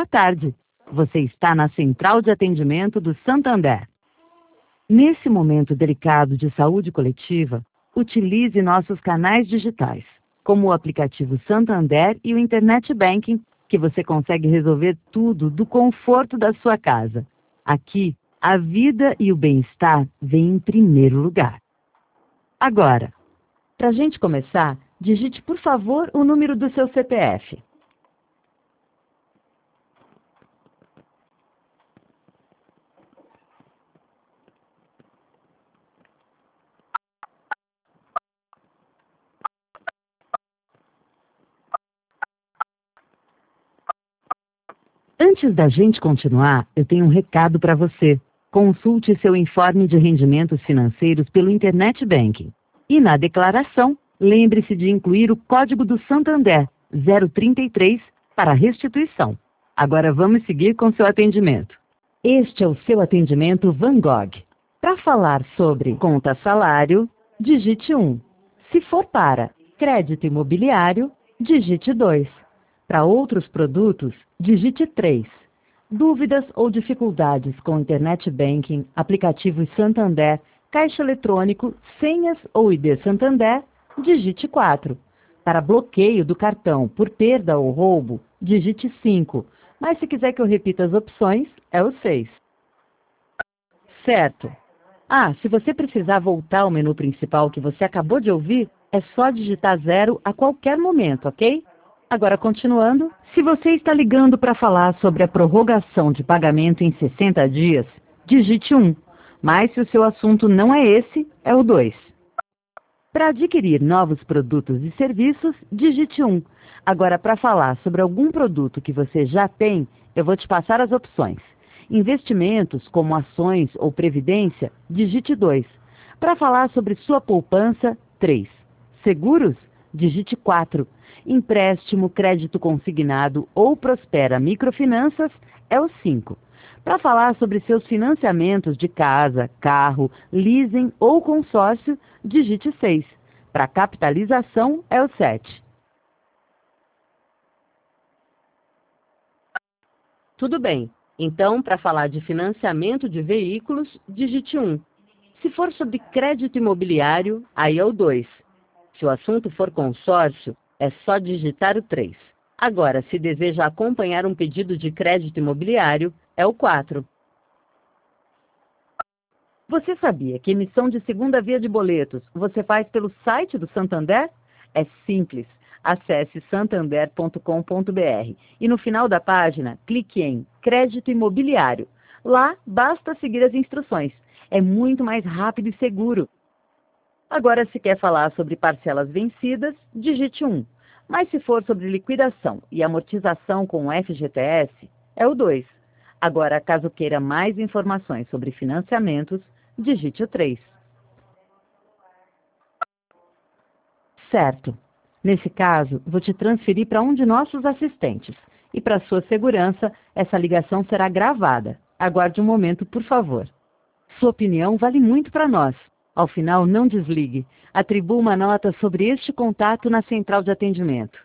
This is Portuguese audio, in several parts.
boa tarde. Você está na Central de Atendimento do Santander. Nesse momento delicado de saúde coletiva, utilize nossos canais digitais, como o aplicativo Santander e o Internet Banking, que você consegue resolver tudo do conforto da sua casa. Aqui, a vida e o bem-estar vêm em primeiro lugar. Agora, para a gente começar, digite, por favor, o número do seu CPF. Antes da gente continuar, eu tenho um recado para você. Consulte seu informe de rendimentos financeiros pelo Internet Banking. E na declaração, lembre-se de incluir o código do Santander 033 para restituição. Agora vamos seguir com seu atendimento. Este é o seu atendimento Van Gogh. Para falar sobre conta salário, digite 1. Se for para crédito imobiliário, digite 2. Para outros produtos, digite 3. Dúvidas ou dificuldades com Internet Banking, aplicativos Santander, caixa eletrônico, senhas ou ID Santander, digite 4. Para bloqueio do cartão por perda ou roubo, digite 5. Mas se quiser que eu repita as opções, é o 6. Certo. Se você precisar voltar ao menu principal que você acabou de ouvir, é só digitar 0 a qualquer momento, ok? Agora, continuando, se você está ligando para falar sobre a prorrogação de pagamento em 60 dias, digite 1. Mas se o seu assunto não é esse, é o 2. Para adquirir novos produtos e serviços, digite 1. Agora, para falar sobre algum produto que você já tem, eu vou te passar as opções. Investimentos, como ações ou previdência, digite 2. Para falar sobre sua poupança, 3. Seguros, digite 4. Empréstimo, crédito consignado ou Prospera Microfinanças é o 5. Para falar sobre seus financiamentos de casa, carro, leasing ou consórcio, digite 6. Para capitalização é o 7. Tudo bem. Então, para falar de financiamento de veículos, digite 1. Se for sobre crédito imobiliário, aí é o 2. Se o assunto for consórcio, é só digitar o 3. Agora, se deseja acompanhar um pedido de crédito imobiliário, é o 4. Você sabia que emissão de segunda via de boletos você faz pelo site do Santander? É simples. Acesse santander.com.br e no final da página, clique em Crédito Imobiliário. Lá, basta seguir as instruções. É muito mais rápido e seguro. Agora, se quer falar sobre parcelas vencidas, digite 1. Mas se for sobre liquidação e amortização com o FGTS, é o 2. Agora, caso queira mais informações sobre financiamentos, digite o 3. Certo. Nesse caso, vou te transferir para um de nossos assistentes. E para sua segurança, essa ligação será gravada. Aguarde um momento, por favor. Sua opinião vale muito para nós. Ao final, não desligue. Atribua uma nota sobre este contato na central de atendimento.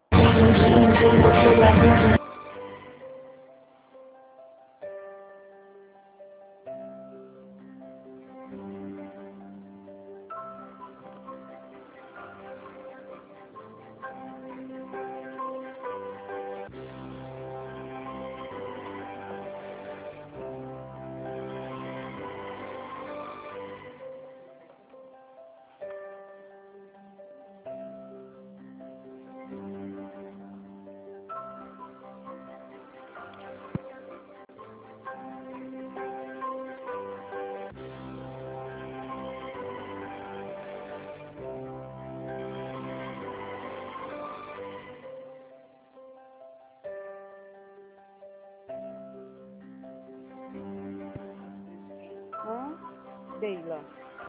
Deila.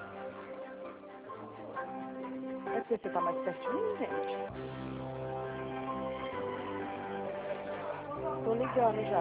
É porque você tá mais perto de mim, gente. Tô ligando já.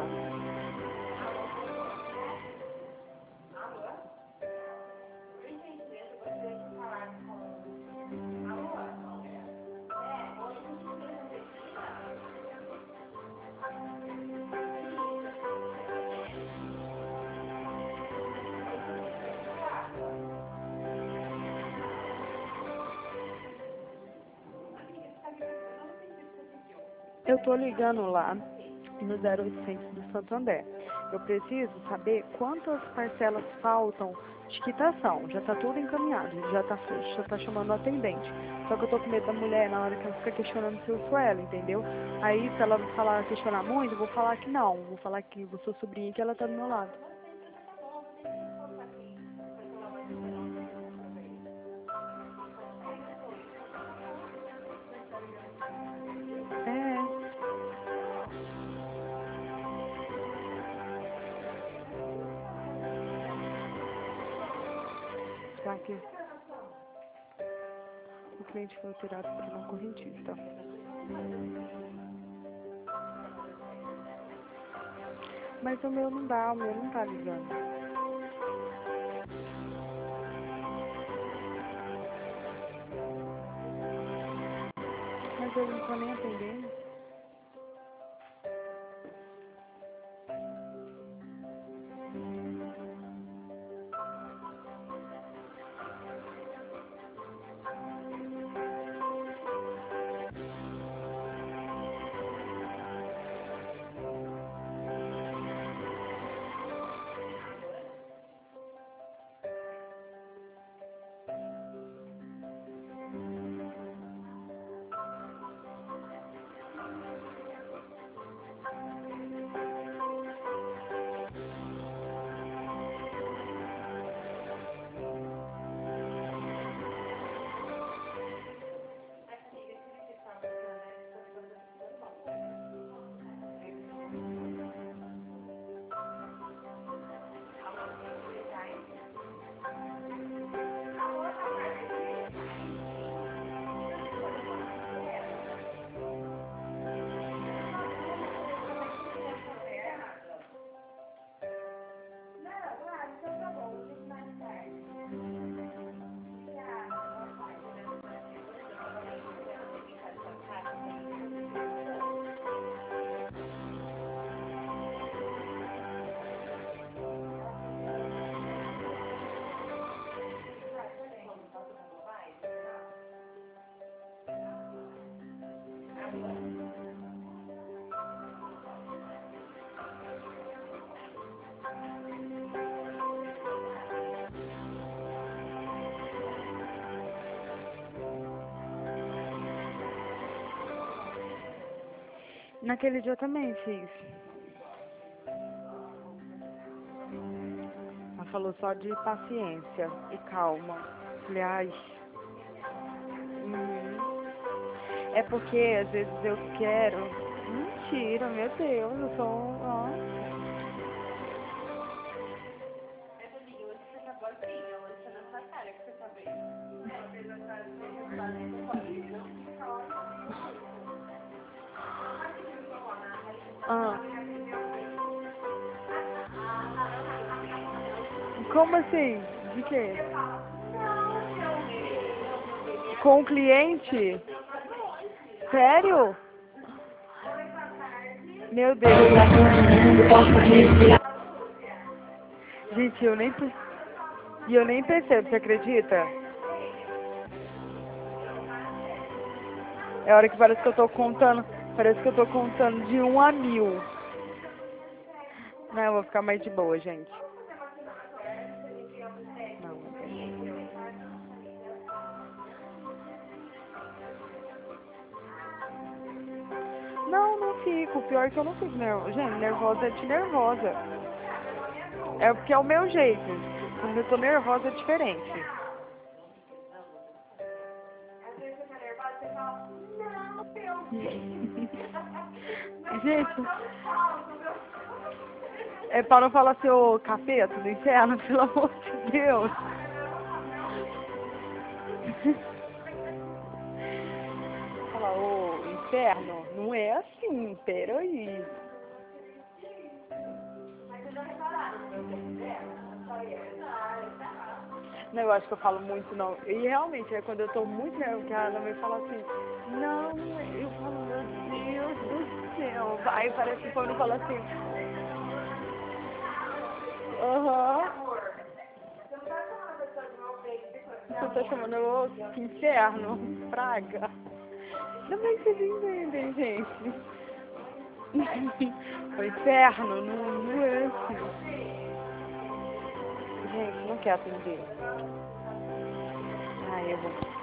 Eu tô ligando lá no 0800 do Santander. Eu preciso saber quantas parcelas faltam de quitação. Já tá tudo encaminhado, já tá chamando o atendente. Só que eu tô com medo da mulher na hora que ela fica questionando se eu sou ela, entendeu? Aí se ela falar, questionar muito, eu vou falar que não. Vou falar que eu sou sobrinha e que ela tá do meu lado. É. Tá aqui. O cliente foi tirado por uma correntista. Mas o meu não dá, o meu não tá ligando. Mas eu não tô nem atendendo. Naquele dia eu também fiz. Ela falou só de paciência e calma. Falei, ai. É porque às vezes eu quero. Mentira, meu Deus, eu sou. Ó. Ah. Como assim? De quê? Com o cliente? Sério? Meu Deus. Gente, eu nem percebo, você acredita? É a hora que parece que eu tô contando. Parece que eu tô contando de 1 a 1000. Não, eu vou ficar mais de boa, gente. Não, não fico. Pior é que eu não fico nervosa. Gente, nervosa é de nervosa. É porque é o meu jeito. Quando eu tô nervosa é diferente. Gente, é pra não falar seu capeta do inferno, pelo amor de Deus. Fala, ô, inferno, não é assim, peraí. Não, eu acho que eu falo muito, não. E realmente, é quando eu tô muito nervosa, ela me fala assim, não, não é. Eu falo, meu Deus do céu. Aí parece que quando fala assim, aham. Você tá chamando o inferno, praga. Também vocês entendem, gente. O inferno, não é assim. Gente, não quer atender. Ai, eu vou.